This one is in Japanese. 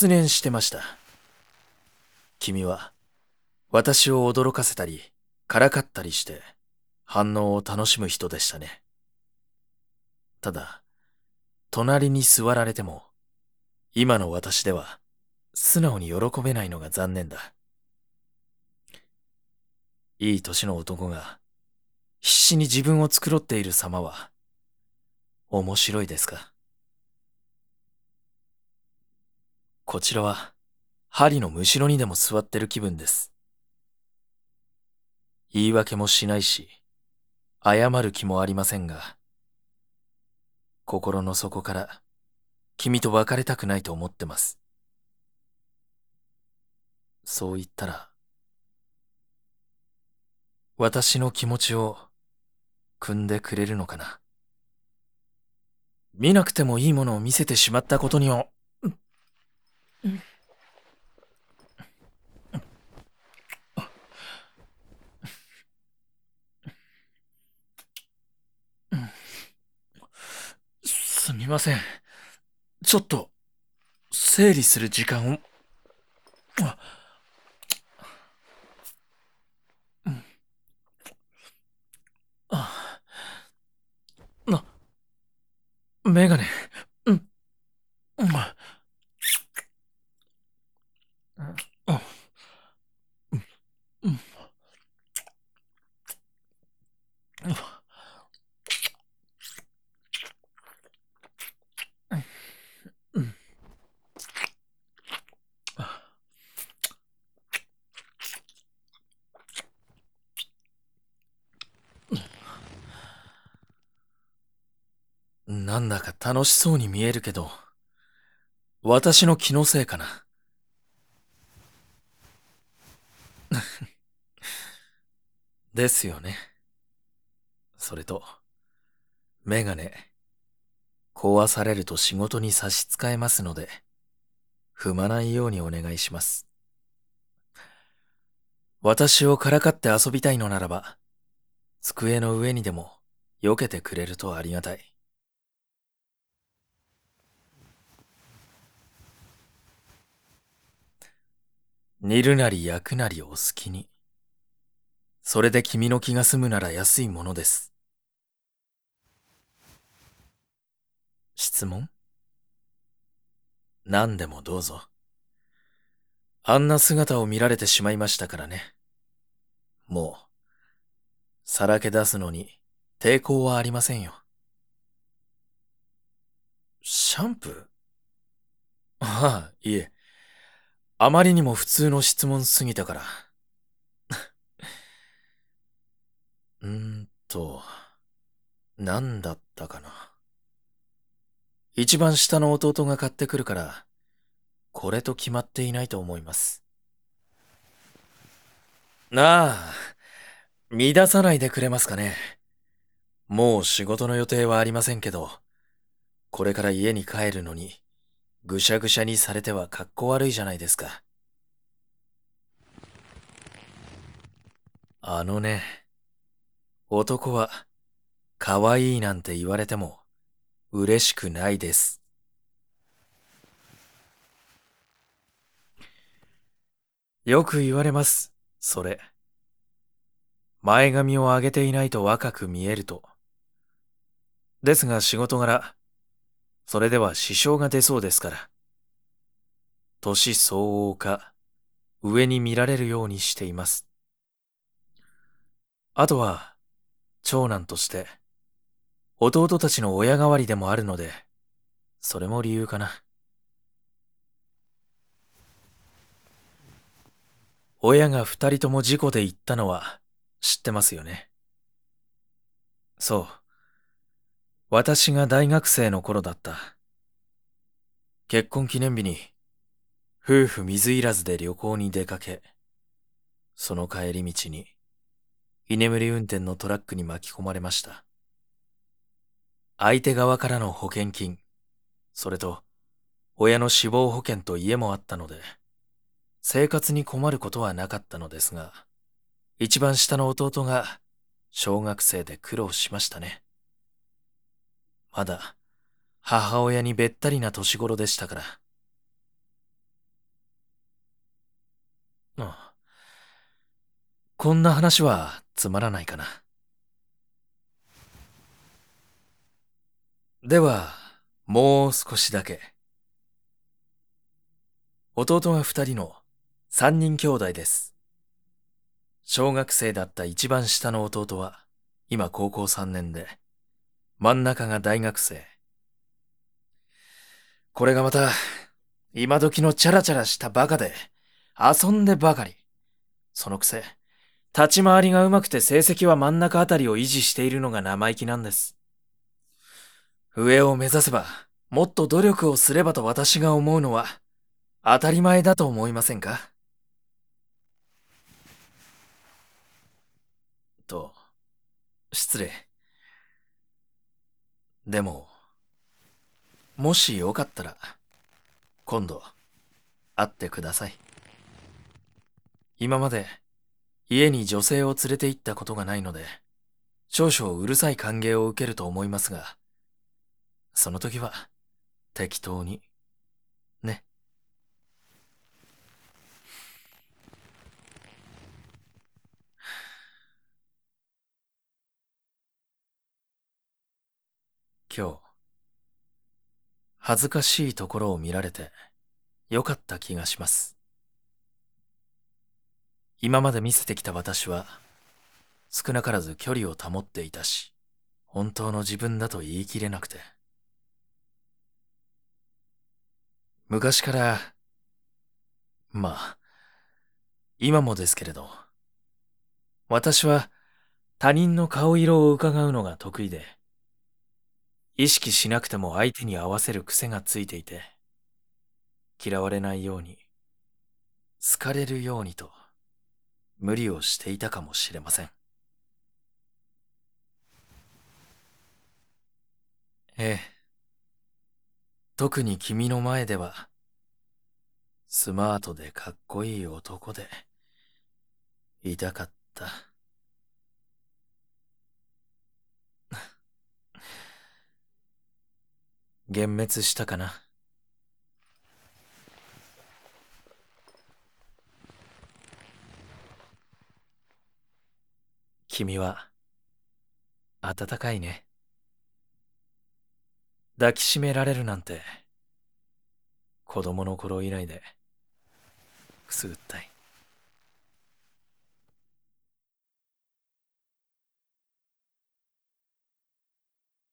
失念してました。君は私を驚かせたり、からかったりして反応を楽しむ人でしたね。ただ、隣に座られても、今の私では素直に喜べないのが残念だ。いい年の男が必死に自分を繕っている様は面白いですか？こちらは針のむしろにでも座ってる気分です。言い訳もしないし、謝る気もありませんが、心の底から君と別れたくないと思ってます。そう言ったら、私の気持ちを汲んでくれるのかな。見なくてもいいものを見せてしまったことには、すみません。ちょっと整理する時間を。な、メガネ。うん、うん、うん、うん。なんだか楽しそうに見えるけど、私の気のせいかな。ですよね。それと、メガネ、壊されると仕事に差し支えますので、踏まないようにお願いします。私をからかって遊びたいのならば、机の上にでも避けてくれるとありがたい。煮るなり焼くなりお好きに。それで君の気が済むなら安いものです。質問？何でもどうぞ。あんな姿を見られてしまいましたからね。もう、さらけ出すのに抵抗はありませんよ。シャンプー？ああ、いえ。あまりにも普通の質問すぎたから。うーんと、何だったかな。一番下の弟が買ってくるから、これと決まっていないと思います。なあ、乱さないでくれますかね。もう仕事の予定はありませんけど、これから家に帰るのに、ぐしゃぐしゃにされては格好悪いじゃないですか。あのね、男は、可愛いなんて言われても、嬉しくないです。よく言われます、それ。前髪を上げていないと若く見えると。ですが仕事柄、それでは支障が出そうですから。年相応か、上に見られるようにしています。あとは、長男として、弟たちの親代わりでもあるので、それも理由かな。親が二人とも事故で行ったのは知ってますよね。そう。私が大学生の頃だった。結婚記念日に、夫婦水入らずで旅行に出かけ、その帰り道に、居眠り運転のトラックに巻き込まれました。相手側からの保険金、それと、親の死亡保険と家もあったので、生活に困ることはなかったのですが、一番下の弟が小学生で苦労しましたね。まだ母親にべったりな年頃でしたから。 こんな話はつまらないかな。では、もう少しだけ。弟が二人の三人兄弟です。小学生だった一番下の弟は、今高校三年で、真ん中が大学生。これがまた、今時のチャラチャラしたバカで、遊んでばかり。そのくせ、立ち回りがうまくて成績は真ん中あたりを維持しているのが生意気なんです。上を目指せば、もっと努力をすればと私が思うのは、当たり前だと思いませんか？と、失礼。でも、もしよかったら、今度、会ってください。今まで、家に女性を連れて行ったことがないので、少々うるさい歓迎を受けると思いますが、その時は、適当に、ね。今日、恥ずかしいところを見られて、よかった気がします。今まで見せてきた私は、少なからず距離を保っていたし、本当の自分だと言い切れなくて。昔から、まあ、今もですけれど、私は他人の顔色を伺うのが得意で、意識しなくても相手に合わせる癖がついていて、嫌われないように、好かれるようにと、無理をしていたかもしれません。ええ、特に君の前では、スマートでかっこいい男で、いたかった。幻滅したかな。君は、暖かいね。抱きしめられるなんて、子供の頃以来で、くすぐったい。